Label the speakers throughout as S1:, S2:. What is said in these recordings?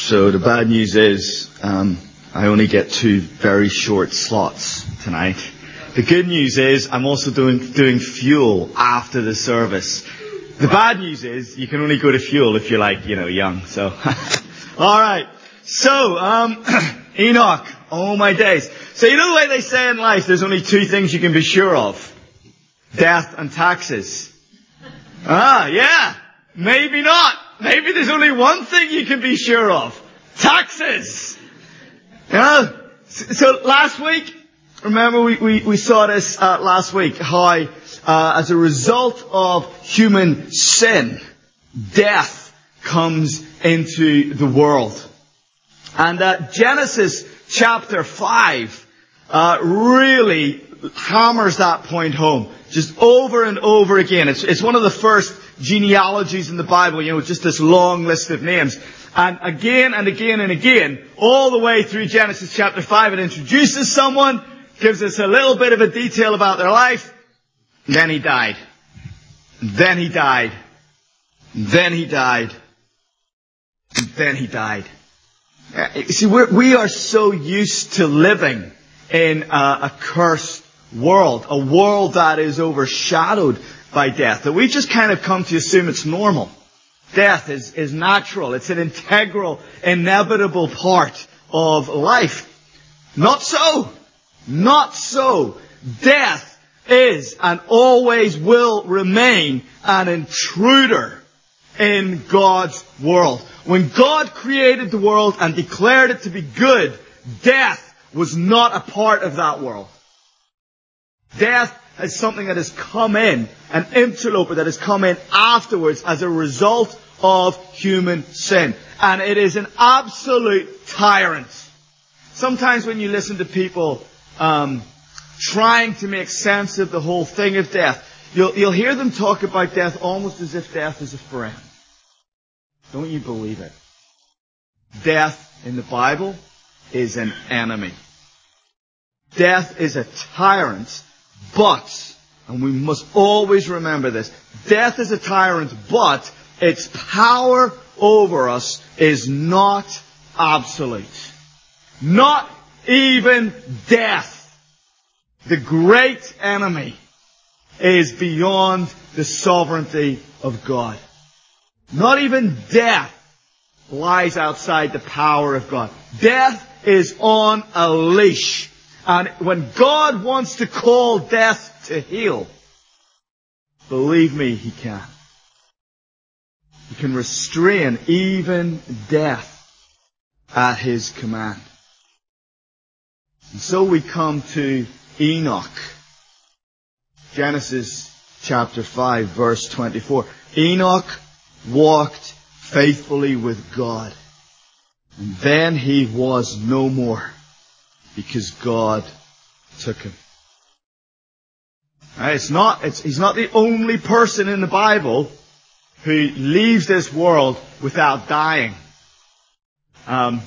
S1: So the bad news is I only get 2 very short slots tonight. The good news is I'm also doing fuel after the service. The bad news is you can only go to fuel if you're young. So, all right. So Enoch. Oh my days. So you know the way they say in life, there's only 2 things you can be sure of: death and taxes. Yeah. Maybe not. Maybe there's only one thing you can be sure of: taxes. So last week, remember we saw this last week, how as a result of human sin, death comes into the world. And Genesis chapter 5 really hammers that point home, just over and over again. It's one of the first genealogies in the Bible, just this long list of names. And again and again and again, all the way through Genesis chapter 5, it introduces someone, gives us a little bit of a detail about their life, and then he died. And then he died. And then he died. And then he died. See, we are so used to living in a cursed world, a world that is overshadowed by death, that we just kind of come to assume it's normal. Death is natural. It's an integral, inevitable part of life. Not so. Not so. Death is and always will remain an intruder in God's world. When God created the world and declared it to be good, death was not a part of that world. Death is something that has come in, an interloper that has come in afterwards as a result of human sin. And it is an absolute tyrant. Sometimes when you listen to people trying to make sense of the whole thing of death, you'll hear them talk about death almost as if death is a friend. Don't you believe it? Death in the Bible is an enemy. Death is a tyrant, but, and we must always remember this, death is a tyrant, but its power over us is not absolute. Not even death, the great enemy, is beyond the sovereignty of God. Not even death lies outside the power of God. Death is on a leash. And when God wants to call death to heal, believe me, He can. He can restrain even death at His command. And so we come to Enoch. Genesis chapter 5, verse 24. Enoch walked faithfully with God, and then he was no more, because God took him. He's not the only person in the Bible who leaves this world without dying. We'll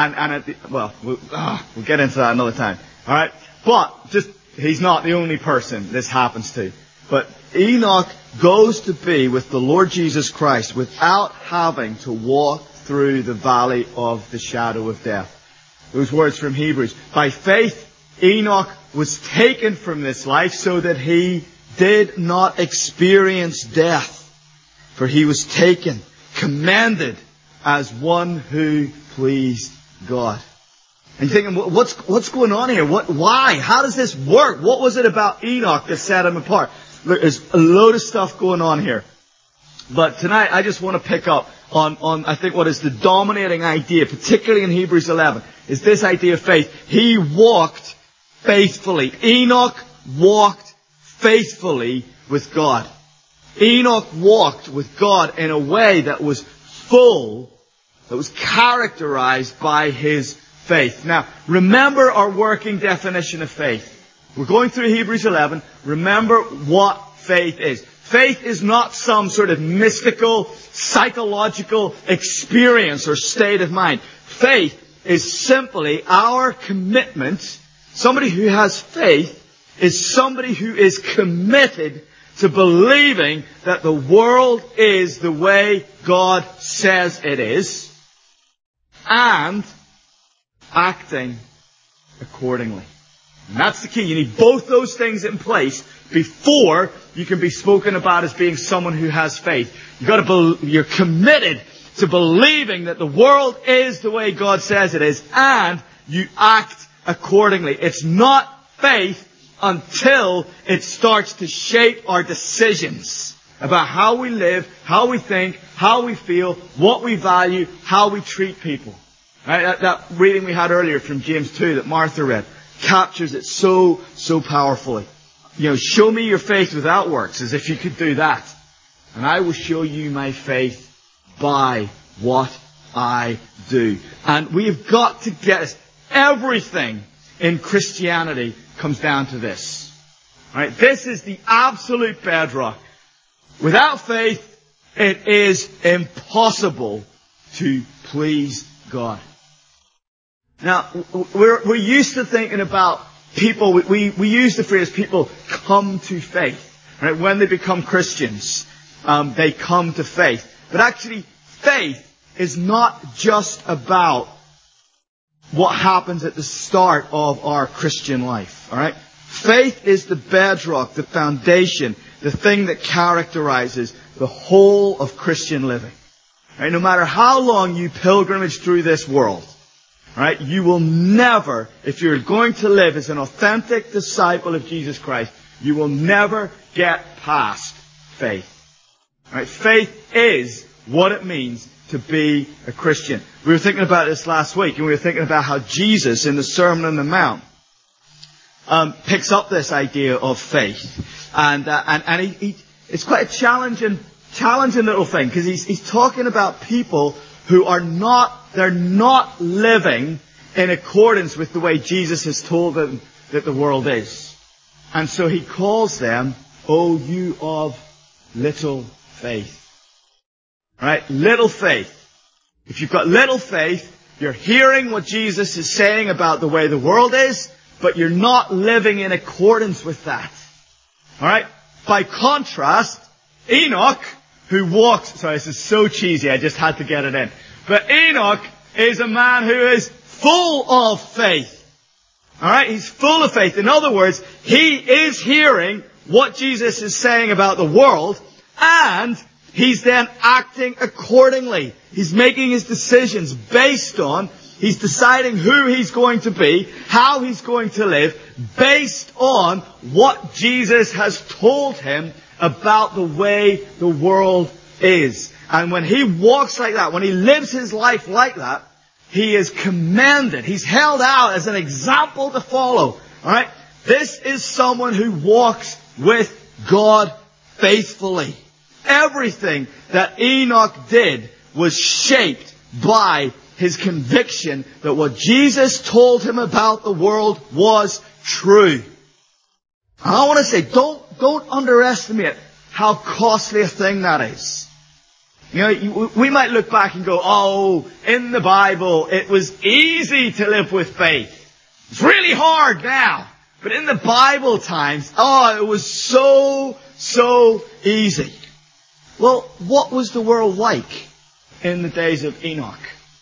S1: get into that another time. All right, but he's not the only person this happens to. But Enoch goes to be with the Lord Jesus Christ without having to walk through the valley of the shadow of death. Those words from Hebrews. By faith, Enoch was taken from this life so that he did not experience death. For he was taken, commended as one who pleased God. And you're thinking, what's going on here? Why? How does this work? What was it about Enoch that set him apart? Look, there's a load of stuff going on here. But tonight I just want to pick up on I think what is the dominating idea, particularly in Hebrews 11, is this idea of faith. He walked faithfully. Enoch walked faithfully with God. Enoch walked with God in a way that was full, that was characterized by his faith. Now, remember our working definition of faith. We're going through Hebrews 11. Remember what faith is. Faith is not some sort of mystical, psychological experience or state of mind. Faith is simply our commitment. Somebody who has faith is somebody who is committed to believing that the world is the way God says it is, and acting accordingly. And that's the key. You need both those things in place before you can be spoken about as being someone who has faith. You're committed to believing that the world is the way God says it is, and you act accordingly. It's not faith until it starts to shape our decisions about how we live, how we think, how we feel, what we value, how we treat people. Right? That reading we had earlier from James 2 that Martha read captures it so powerfully. Show me your faith without works, as if you could do that. And I will show you my faith by what I do. And we have got to get this. Everything in Christianity comes down to this. Right? This is the absolute bedrock. Without faith, it is impossible to please God. Now, we're used to thinking about people, we use the phrase people come to faith. Right? When they become Christians, they come to faith. But actually, faith is not just about what happens at the start of our Christian life. Alright? Faith is the bedrock, the foundation, the thing that characterizes the whole of Christian living. Right? No matter how long you pilgrimage through this world, right, you will never, if you're going to live as an authentic disciple of Jesus Christ, you will never get past faith. Right? Faith is what it means to be a Christian. We were thinking about this last week, and we were thinking about how Jesus in the Sermon on the Mount picks up this idea of faith, and it's quite a challenging little thing, because he's talking about people who are they're not living in accordance with the way Jesus has told them that the world is, and so he calls them, "Oh, you of little faith." Right? Little faith. If you've got little faith, you're hearing what Jesus is saying about the way the world is, but you're not living in accordance with that. Alright? By contrast, Enoch, who walks... Sorry, this is so cheesy, I just had to get it in. But Enoch is a man who is full of faith. Alright? He's full of faith. In other words, he is hearing what Jesus is saying about the world, and he's then acting accordingly. He's making his decisions based on, he's deciding who he's going to be, how he's going to live, based on what Jesus has told him about the way the world is. And when he walks like that, when he lives his life like that, he is commended. He's held out as an example to follow. Alright? This is someone who walks with God faithfully. Everything that Enoch did was shaped by his conviction that what Jesus told him about the world was true. And I want to say, don't underestimate how costly a thing that is. We might look back and go, oh, in the Bible, it was easy to live with faith. It's really hard now. But in the Bible times, it was so easy. Well, what was the world like in the days of Enoch?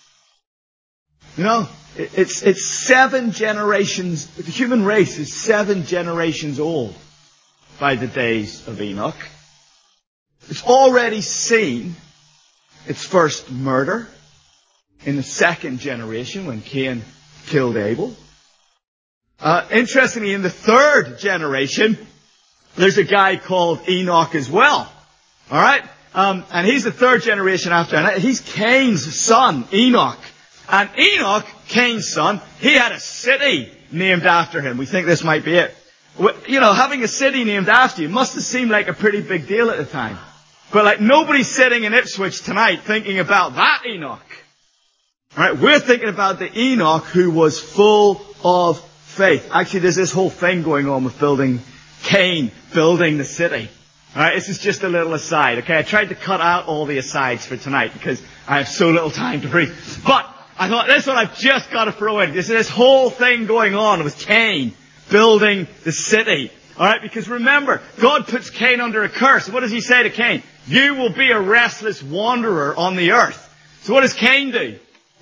S1: It's 7 generations, the human race is 7 generations old by the days of Enoch. It's already seen its first murder in the 2nd generation when Cain killed Abel. Interestingly, in the 3rd generation, there's a guy called Enoch as well. Alright? And he's the 3rd generation after. And he's Cain's son, Enoch. And Enoch, Cain's son, he had a city named after him. We think this might be it. Having a city named after you must have seemed like a pretty big deal at the time. But nobody's sitting in Ipswich tonight thinking about that Enoch. Alright? We're thinking about the Enoch who was full of faith. Actually, there's this whole thing going on with Cain building the city. Alright, this is just a little aside, okay? I tried to cut out all the asides for tonight because I have so little time to breathe. But I thought, this one I've just got to throw in. There's this whole thing going on with Cain building the city. Alright, because remember, God puts Cain under a curse. What does he say to Cain? You will be a restless wanderer on the earth. So what does Cain do?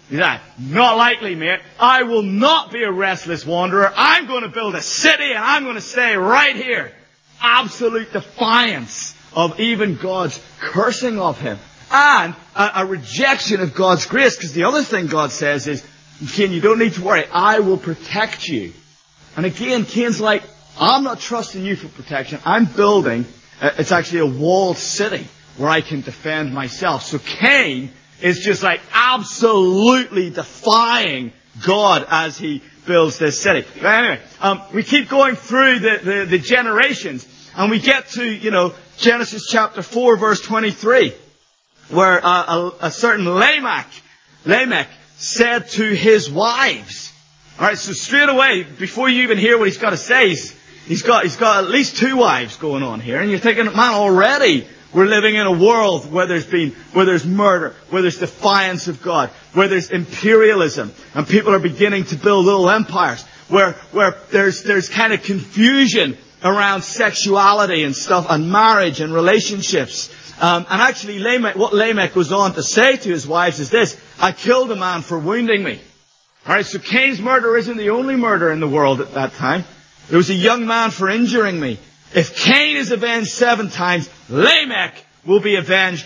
S1: He's like, not likely, mate. I will not be a restless wanderer. I'm going to build a city and I'm going to stay right here. Absolute defiance of even God's cursing of him. And a rejection of God's grace. Because the other thing God says is, Cain, you don't need to worry. I will protect you. And again, Cain's like, I'm not trusting you for protection. I'm building, it's actually a walled city where I can defend myself. So Cain is just like absolutely defying God as he builds this city. But anyway, we keep going through the generations, and we get to, Genesis chapter 4 verse 23, where a certain Lamech said to his wives. Alright, so straight away, before you even hear what he's got to say, he's got at least two wives going on here, and you're thinking, man, already we're living in a world where there's murder, where there's defiance of God, where there's imperialism, and people are beginning to build little empires, where there's kind of confusion around sexuality and stuff, and marriage and relationships. And actually what Lamech goes on to say to his wives is this: I killed a man for wounding me. Alright, so Cain's murder isn't the only murder in the world at that time. There was a young man for injuring me. If Cain is avenged 7 times, Lamech will be avenged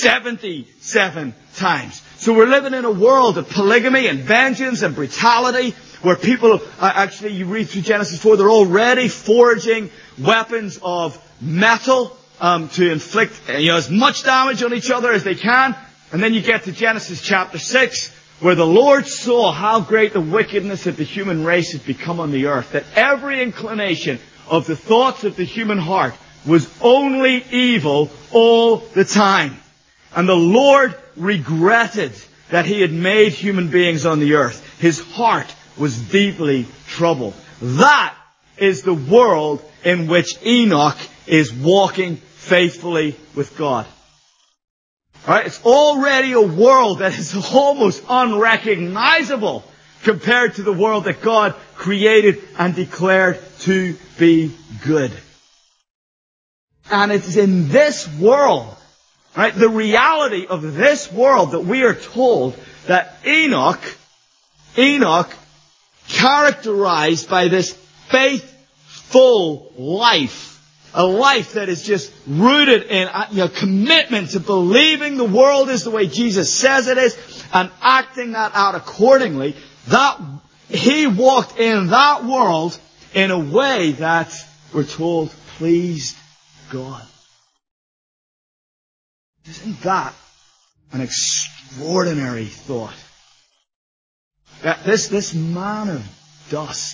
S1: 77 times. So we're living in a world of polygamy and vengeance and brutality, where people, actually you read through Genesis 4, they're already forging weapons of metal to inflict as much damage on each other as they can. And then you get to Genesis chapter 6, where the Lord saw how great the wickedness of the human race had become on the earth, that every inclination of the thoughts of the human heart was only evil all the time. And the Lord regretted that he had made human beings on the earth. His heart was deeply troubled. That is the world in which Enoch is walking faithfully with God. Alright, it's already a world that is almost unrecognizable compared to the world that God created and declared to be good. And it's in this world, right, the reality of this world, that we are told that Enoch, characterized by this faithful life, a life that is just rooted in commitment to believing the world is the way Jesus says it is, and acting that out accordingly, that he walked in that world in a way that, we're told, pleased God. Isn't that an extraordinary thought? That this man of dust,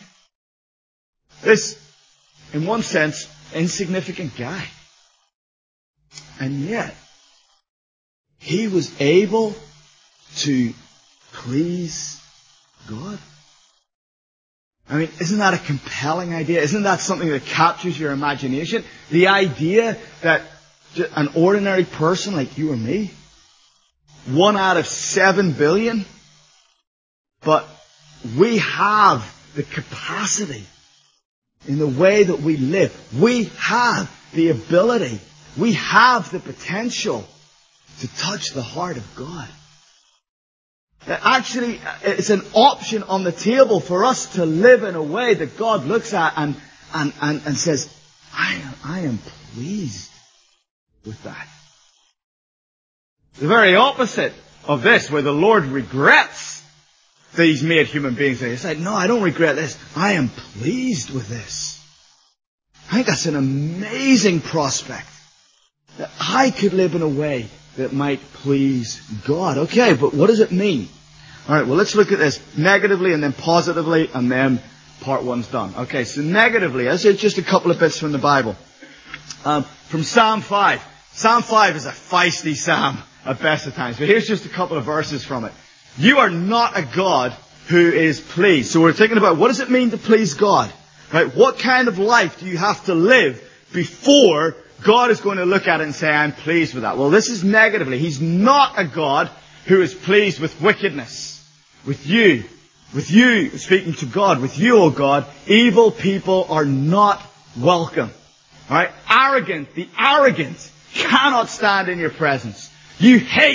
S1: this, in one sense, insignificant guy, and yet he was able to please God. I mean, isn't that a compelling idea? Isn't that something that captures your imagination? The idea that an ordinary person like you or me, 1 out of 7 billion, but we have the capacity in the way that we live. We have the ability. We have the potential to touch the heart of God. Actually, it's an option on the table for us to live in a way that God looks at and says, I am pleased with that. The very opposite of this, where the Lord regrets that He's made human beings. He's like, no, I don't regret this. I am pleased with this. I think that's an amazing prospect, that I could live in a way that might please God. Okay, but what does it mean? Alright, well, let's look at this negatively and then positively, and then part 1's done. Okay, so negatively, let's say just a couple of bits from the Bible. From Psalm 5. Psalm 5 is a feisty psalm at best of times, but here's just a couple of verses from it. You are not a God who is pleased. So we're thinking about, what does it mean to please God? Right? What kind of life do you have to live before God is going to look at it and say, I'm pleased with that? Well, this is negatively. He's not a God who is pleased with wickedness. With you, speaking to God, with you, O God, evil people are not welcome. Alright? The arrogant cannot stand in your presence. You hate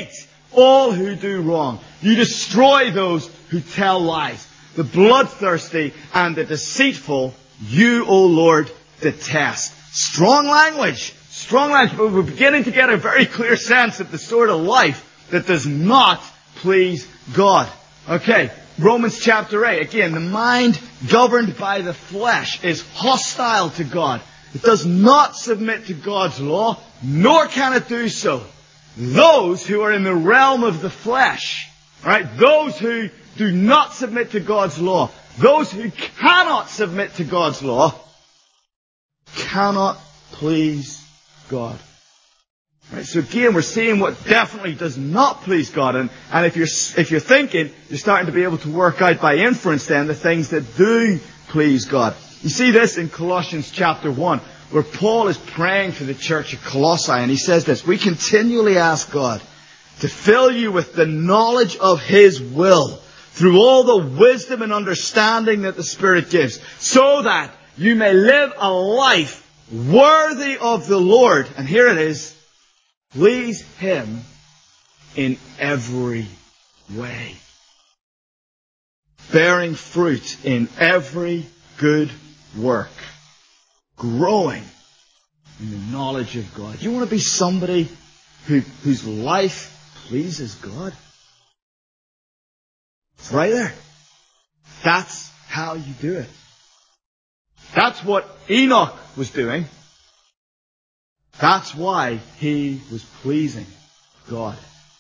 S1: all who do wrong. You destroy those who tell lies. The bloodthirsty and the deceitful, you, O Lord, detest. Strong language. Strong language. But we're beginning to get a very clear sense of the sort of life that does not please God. Okay, Romans chapter 8. Again, the mind governed by the flesh is hostile to God. It does not submit to God's law, nor can it do so. Those who are in the realm of the flesh, right? Those who do not submit to God's law, those who cannot submit to God's law, cannot please God. Right? So again, we're seeing what definitely does not please God. And if you're thinking, you're starting to be able to work out by inference then the things that do please God. You see this in Colossians chapter 1, where Paul is praying for the church of Colossae, and he says this: we continually ask God to fill you with the knowledge of His will through all the wisdom and understanding that the Spirit gives, so that you may live a life worthy of the Lord. And here it is: please Him in every way, bearing fruit in every good work, growing in the knowledge of God. Do you want to be somebody whose life pleases God? It's right there. That's how you do it. That's what Enoch was doing. That's why he was pleasing God.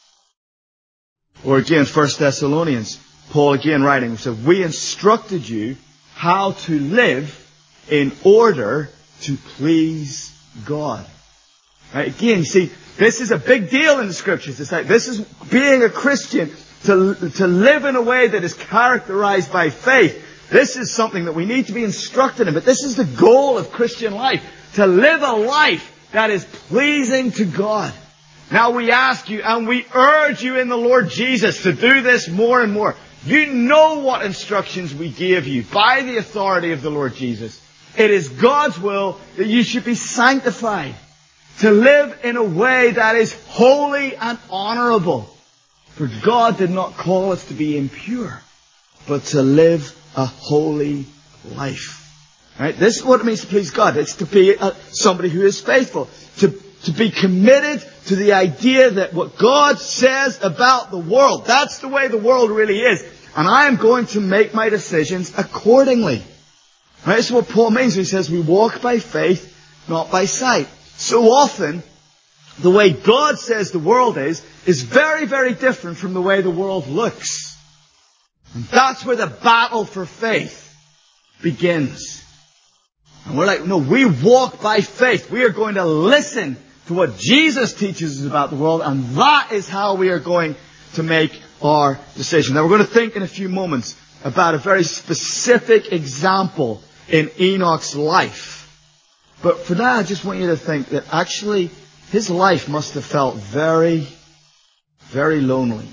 S1: Or again, 1 Thessalonians, Paul again writing, said, we instructed you how to live in order to please God. Right? Again, you see, this is a big deal in the Scriptures. It's like, this is being a Christian, to live in a way that is characterized by faith. This is something that we need to be instructed in. But this is the goal of Christian life, to live a life that is pleasing to God. Now we ask you, and we urge you in the Lord Jesus to do this more and more. You know what instructions we give you by the authority of the Lord Jesus. It is God's will that you should be sanctified, to live in a way that is holy and honorable. For God did not call us to be impure, but to live a holy life. Right? This is what it means to please God. It's to be somebody who is faithful, to be committed to the idea that what God says about the world, that's the way the world really is. And I am going to make my decisions accordingly. Right? This is what Paul means when he says we walk by faith, not by sight. So often, the way God says the world is very, very different from the way the world looks. And that's where the battle for faith begins. And we're like, no, we walk by faith. We are going to listen to what Jesus teaches us about the world, and that is how we are going to make our decision. Now we're going to think in a few moments about a very specific example in Enoch's life. But for now, I just want you to think that actually his life must have felt very, very lonely.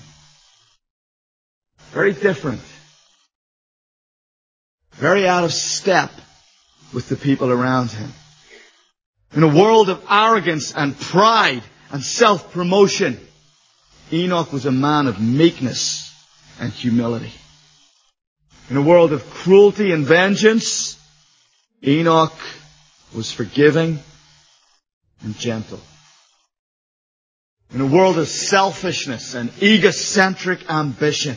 S1: Very different. Very out of step with the people around him. In a world of arrogance and pride and self-promotion, Enoch was a man of meekness and humility. In a world of cruelty and vengeance, Enoch was forgiving and gentle. In a world of selfishness and egocentric ambition,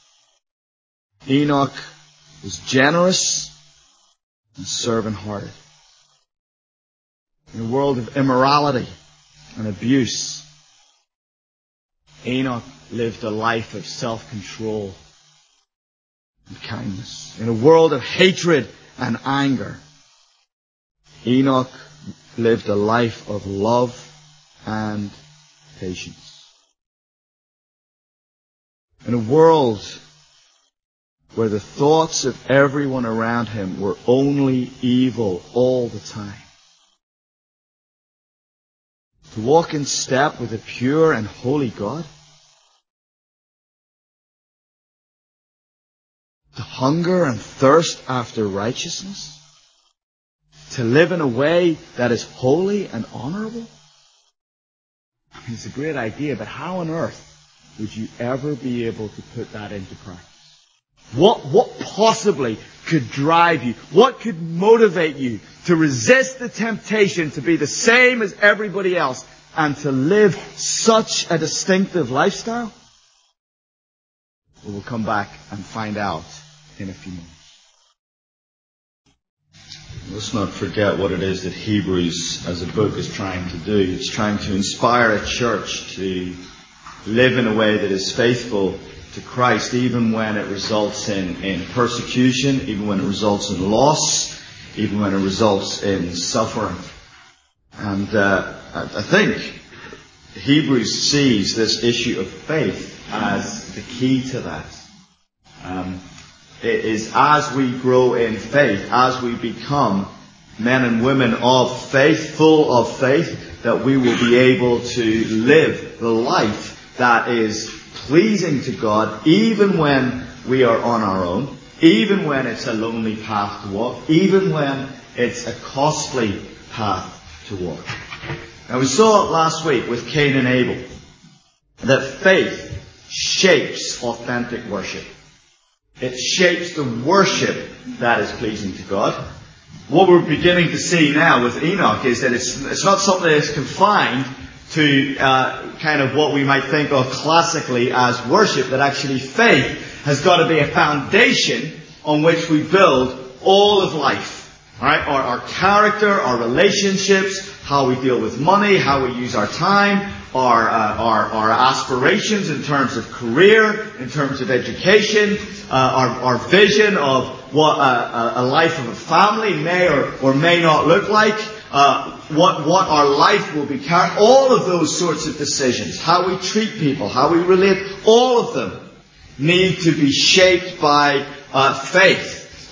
S1: Enoch was generous and servant-hearted. In a world of immorality and abuse, Enoch lived a life of self-control and kindness. In a world of hatred and anger, Enoch lived a life of love and patience. In a world where the thoughts of everyone around him were only evil all the time, to walk in step with a pure and holy God, to hunger and thirst after righteousness, to live in a way that is holy and honorable. I mean, it's a great idea, but how on earth would you ever be able to put that into practice? What possibly could drive you? What could motivate you to resist the temptation to be the same as everybody else and to live such a distinctive lifestyle? We'll come back and find out in a few minutes. Let's not forget what it is that Hebrews as a book is trying to do. It's trying to inspire a church to live in a way that is faithful to Christ, even when it results in persecution, even when it results in loss, even when it results in suffering. And I think Hebrews sees this issue of faith as the key to that. It is as we grow in faith, as we become men and women of faith, full of faith, that we will be able to live the life that is pleasing to God, even when we are on our own, even when it's a lonely path to walk, even when it's a costly path to walk. Now we saw last week with Cain and Abel that faith shapes authentic worship. It shapes the worship that is pleasing to God. What we're beginning to see now with Enoch is that it's not something that's confined to kind of what we might think of classically as worship, that actually faith has got to be a foundation on which we build all of life. Right? Our character, our relationships, how we deal with money, how we use our time, our aspirations in terms of career, in terms of education, our vision of what a life of a family may or may not look like, what our life will be carried, all of those sorts of decisions, how we treat people, how we relate, all of them need to be shaped by faith.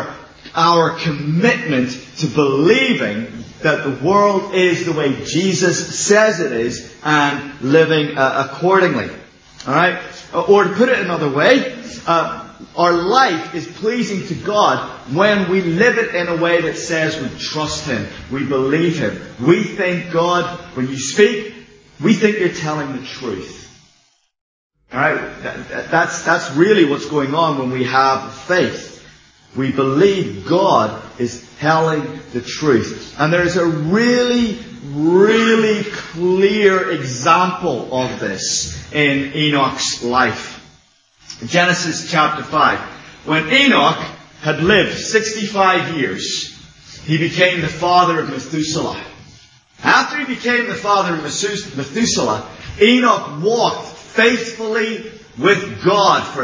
S1: Our commitment to believing that the world is the way Jesus says it is and living accordingly. Alright? Or to put it another way, our life is pleasing to God when we live it in a way that says we trust Him, we believe Him. We think God, when you speak, we think you're telling the truth. Alright? That's really what's going on when we have faith. We believe God is telling the truth. And there's a really, really clear example of this in Enoch's life. Genesis chapter 5. When Enoch had lived 65 years, he became the father of Methuselah. After he became the father of Methuselah, Enoch walked faithfully with God for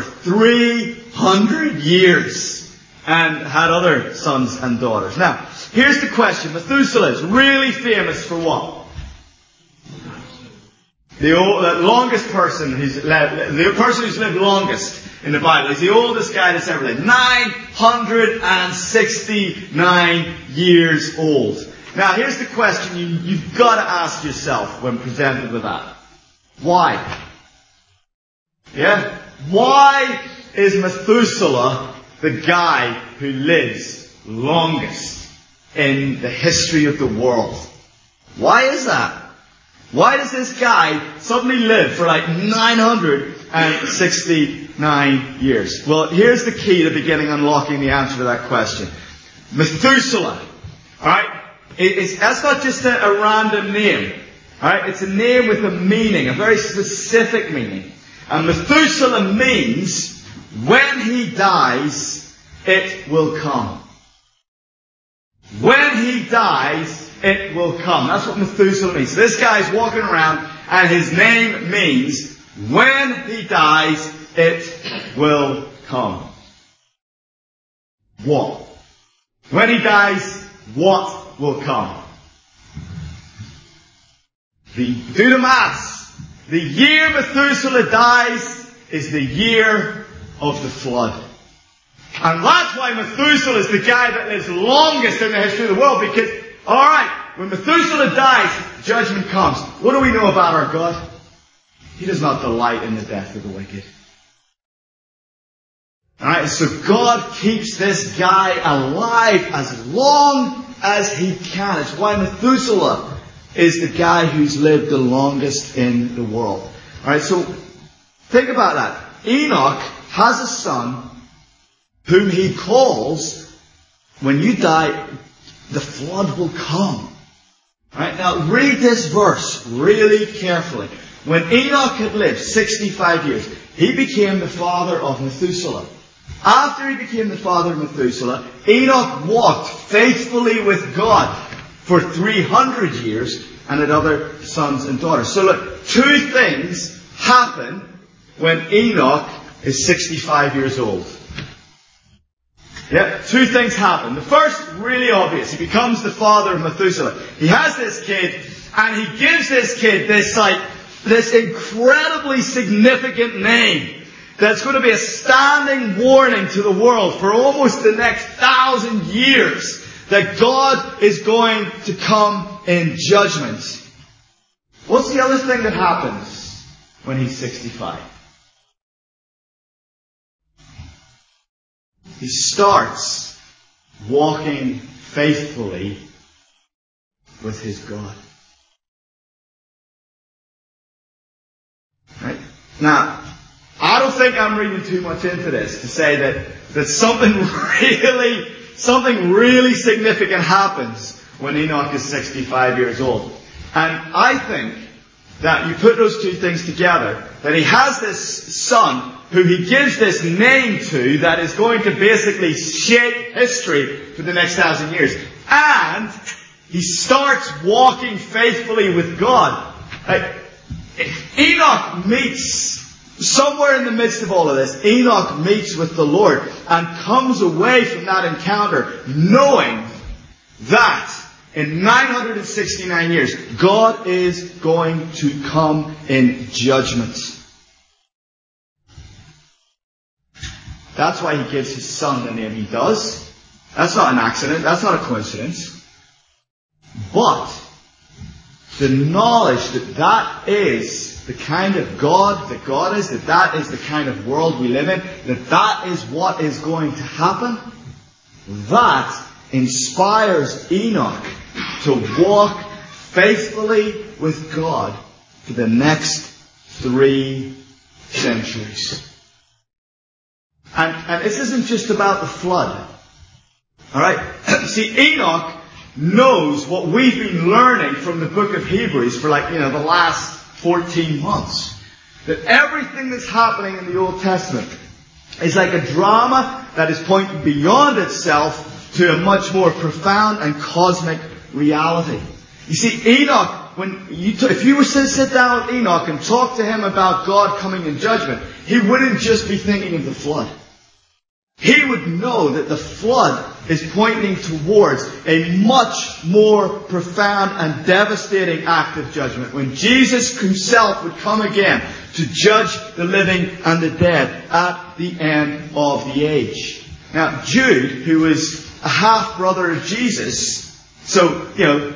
S1: 300 years. And had other sons and daughters. Now, here's the question. Methuselah is really famous for what? The longest person the person who's lived longest in the Bible. He's the oldest guy that's ever lived. 969 years old. Now, here's the question you've got to ask yourself when presented with that. Why? Yeah? Why is Methuselah the guy who lives longest in the history of the world? Why is that? Why does this guy suddenly live for like 969 years? Well, here's the key to beginning unlocking the answer to that question. Methuselah. Alright? That's not just a random name. Alright? It's a name with a meaning, a very specific meaning. And Methuselah means, when he dies, it will come. When he dies, it will come. That's what Methuselah means. So this guy's walking around and his name means, when he dies, it will come. What? When he dies, what will come? Do the maths. The year Methuselah dies is the year of the flood. And that's why Methuselah is the guy that lives longest in the history of the world, because, alright, when Methuselah dies, judgment comes. What do we know about our God? He does not delight in the death of the wicked. Alright, so God keeps this guy alive as long as He can. It's why Methuselah is the guy who's lived the longest in the world. Alright, so Think about that. Enoch has a son whom he calls, when you die, the flood will come. Right? Now read this verse really carefully. When Enoch had lived 65 years, he became the father of Methuselah. After he became the father of Methuselah, Enoch walked faithfully with God for 300 years and had other sons and daughters. So look, two things happen when Enoch is 65 years old. Yeah, two things happen. The first, really obvious. He becomes the father of Methuselah. He has this kid, and he gives this kid this incredibly significant name that's going to be a standing warning to the world for almost the next 1,000 years that God is going to come in judgment. What's the other thing that happens when he's 65? He starts walking faithfully with his God. Right? Now, I don't think I'm reading too much into this to say that something really significant happens when Enoch is 65 years old. And I think that you put those two things together, that he has this son who he gives this name to that is going to basically shape history for the next 1,000 years. And he starts walking faithfully with God. Enoch meets, somewhere in the midst of all of this, Enoch meets with the Lord and comes away from that encounter knowing that in 969 years, God is going to come in judgment. That's why he gives his son the name he does. That's not an accident. That's not a coincidence. But the knowledge that is the kind of God that God is, that is the kind of world we live in, that is what is going to happen, that inspires Enoch to walk faithfully with God for the next 3 centuries. And this isn't just about the flood. Alright? See, Enoch knows what we've been learning from the book of Hebrews for the last 14 months. That everything that's happening in the Old Testament is like a drama that is pointing beyond itself to a much more profound and cosmic reality. You see, Enoch, if you were to sit down with Enoch and talk to him about God coming in judgment, he wouldn't just be thinking of the flood. He would know that the flood is pointing towards a much more profound and devastating act of judgment, when Jesus himself would come again to judge the living and the dead at the end of the age. Now, Jude, who was a half-brother of Jesus, so,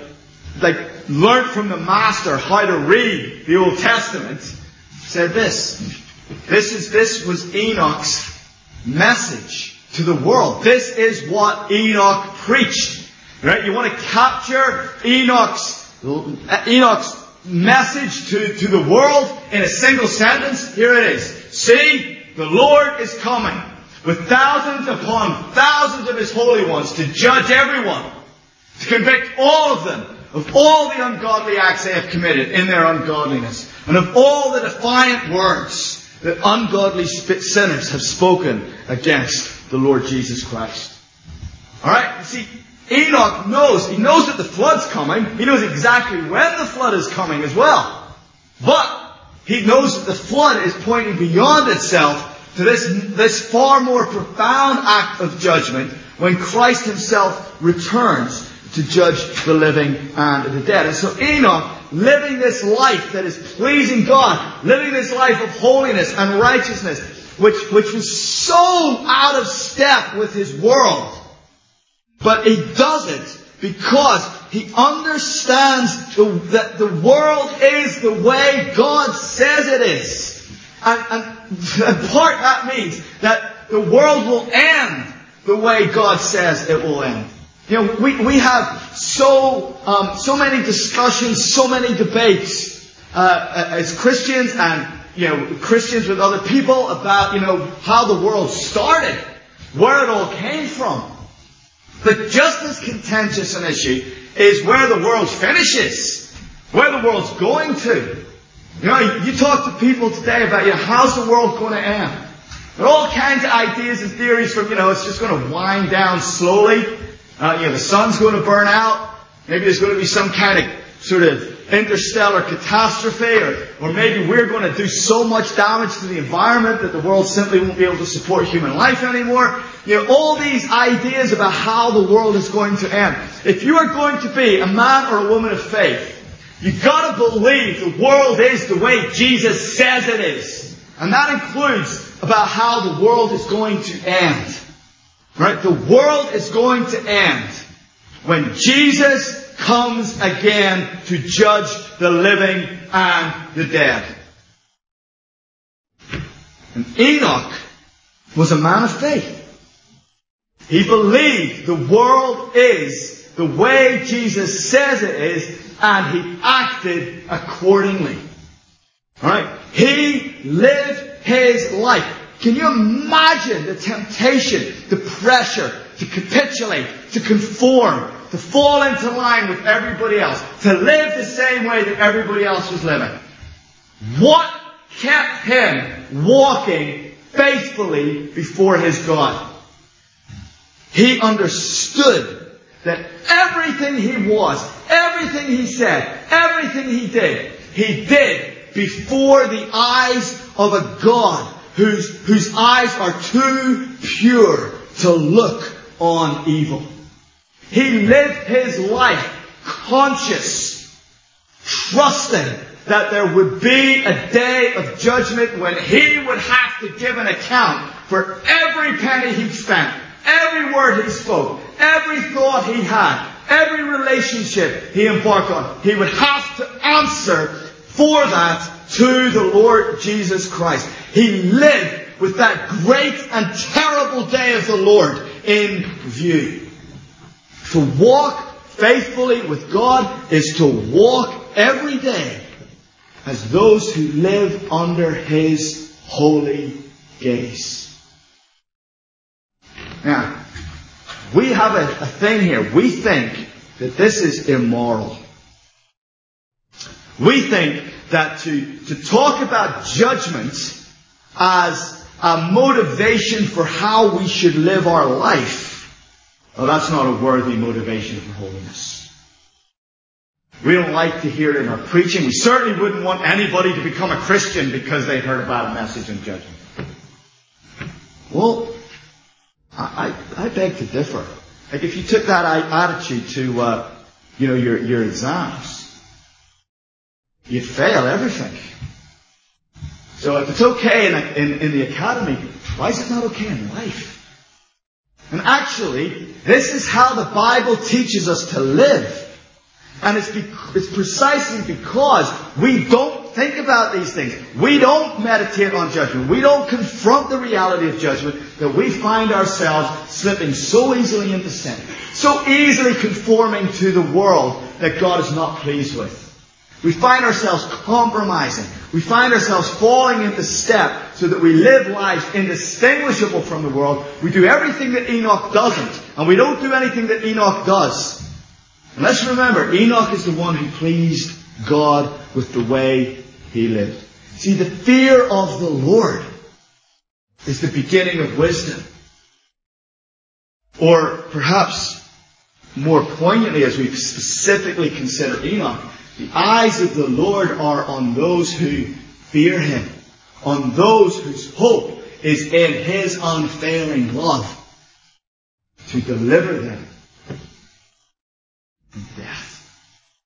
S1: learned from the Master how to read the Old Testament, said this. This was Enoch's message to the world. This is what Enoch preached. Right? You want to capture Enoch's message to the world in a single sentence? Here it is. See, the Lord is coming with thousands upon thousands of His holy ones to judge everyone, to convict all of them of all the ungodly acts they have committed in their ungodliness, and of all the defiant words that ungodly sinners have spoken against the Lord Jesus Christ. Alright? You see, Enoch knows. He knows that the flood's coming. He knows exactly when the flood is coming as well. But he knows that the flood is pointing beyond itself to this far more profound act of judgment when Christ himself returns to judge the living and the dead. And so Enoch, living this life that is pleasing God, living this life of holiness and righteousness, which was so out of step with his world. But he does it because he understands that the world is the way God says it is. And part that means that the world will end the way God says it will end. We have so many discussions, so many debates as Christians and Christians with other people about, how the world started, where it all came from. But just as contentious an issue is where the world finishes, where the world's going to. You talk to people today about, how's the world going to end? There are all kinds of ideas and theories from, it's just going to wind down slowly. The sun's going to burn out. Maybe there's going to be some kind of sort of interstellar catastrophe, or maybe we're going to do so much damage to the environment that the world simply won't be able to support human life anymore. All these ideas about how the world is going to end. If you are going to be a man or a woman of faith, you've got to believe the world is the way Jesus says it is. And that includes about how the world is going to end. Right? The world is going to end when Jesus comes again to judge the living and the dead. And Enoch was a man of faith. He believed the world is the way Jesus says it is, and he acted accordingly. Alright? He lived his life. Can you imagine the temptation, the pressure to capitulate, to conform, to fall into line with everybody else, to live the same way that everybody else was living? What kept him walking faithfully before his God? He understood that everything he was, everything he said, everything he did before the eyes of a God whose eyes are too pure to look on evil. He lived his life conscious, trusting that there would be a day of judgment when he would have to give an account for every penny he spent, every word he spoke, every thought he had, every relationship he embarked on. He would have to answer for that to the Lord Jesus Christ. He lived with that great and terrible day of the Lord in view. To walk faithfully with God is to walk every day as those who live under His holy gaze. Now, we have a thing here. We think that this is immoral. We think that to talk about judgment as a motivation for how we should live our life, well, that's not a worthy motivation for holiness. We don't like to hear it in our preaching. We certainly wouldn't want anybody to become a Christian because they'd heard about a message on judgment. Well, I beg to differ. Like if you took that attitude to your exams, you'd fail everything. So if it's okay in the academy, why is it not okay in life? And actually, this is how the Bible teaches us to live. And it's precisely because we don't think about these things. We don't meditate on judgment. We don't confront the reality of judgment that we find ourselves slipping so easily into sin. So easily conforming to the world that God is not pleased with. We find ourselves compromising. We find ourselves falling into step so that we live lives indistinguishable from the world. We do everything that Enoch doesn't. And we don't do anything that Enoch does. And let's remember, Enoch is the one who pleased God with the way he lived. See, the fear of the Lord is the beginning of wisdom. Or perhaps more poignantly, as we specifically consider Enoch, the eyes of the Lord are on those who fear Him, on those whose hope is in His unfailing love to deliver them from death.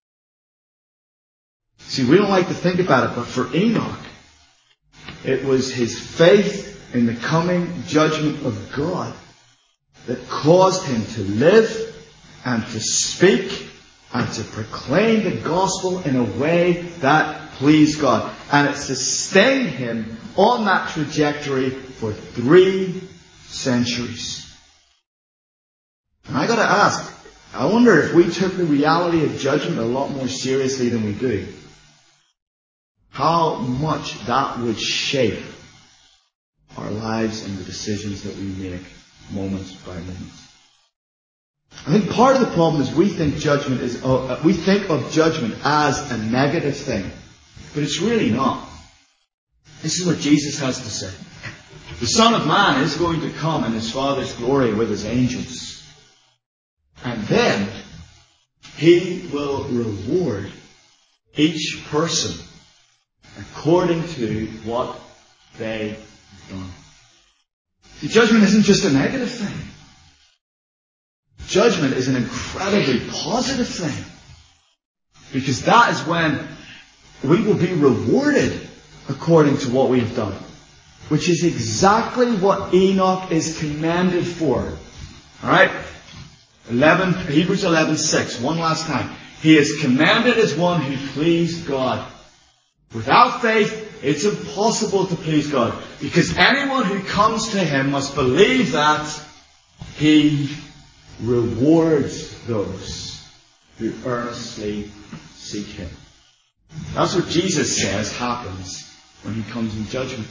S1: See, we don't like to think about it, but for Enoch, it was his faith in the coming judgment of God that caused him to live and to speak and to proclaim the gospel in a way that pleased God. And it sustained him on that trajectory for 3 centuries. And I got to ask, I wonder if we took the reality of judgment a lot more seriously than we do. how much that would shape our lives and the decisions that we make moment by moment. I think part of the problem is we think of judgment as a negative thing, but it's really not. This is what Jesus has to say. The Son of Man is going to come in His Father's glory with His angels. And then He will reward each person according to what they've done. See, judgment isn't just a negative thing. Judgment is an incredibly positive thing. Because that is when we will be rewarded according to what we've done. Which is exactly what Enoch is commended for. Alright? Hebrews 11:6. One last time. He is commended as one who pleased God. Without faith, it's impossible to please God. Because anyone who comes to Him must believe that He rewards those who earnestly seek Him. That's what Jesus says happens when He comes in judgment.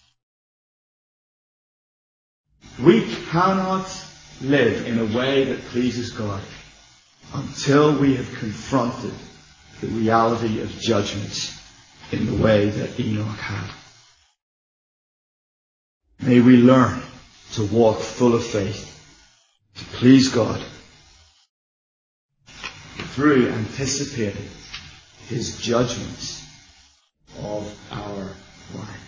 S1: We cannot live in a way that pleases God until we have confronted the reality of judgment in the way that Enoch had. May we learn to walk full of faith, to please God, through anticipating His judgments of our life.